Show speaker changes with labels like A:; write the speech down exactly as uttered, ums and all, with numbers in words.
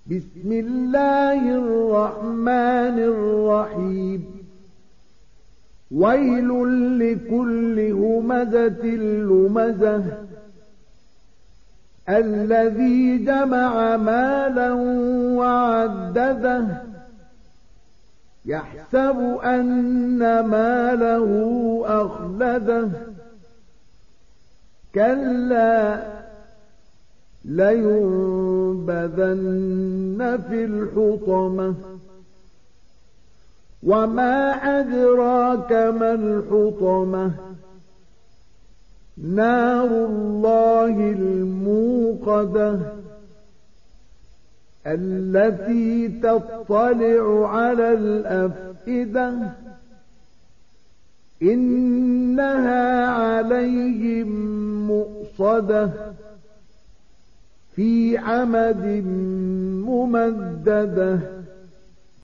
A: بسم الله الرحمن الرحيم ويل لكل همزة لمزة الذي جمع مالا وعدده يحسب أن ماله أخلده كلا لينبذن في الحطمة وما أدراك ما الحطمة نار الله الموقدة التي تطلع على الأفئدة إنها عليهم مؤصدة في عمد ممددة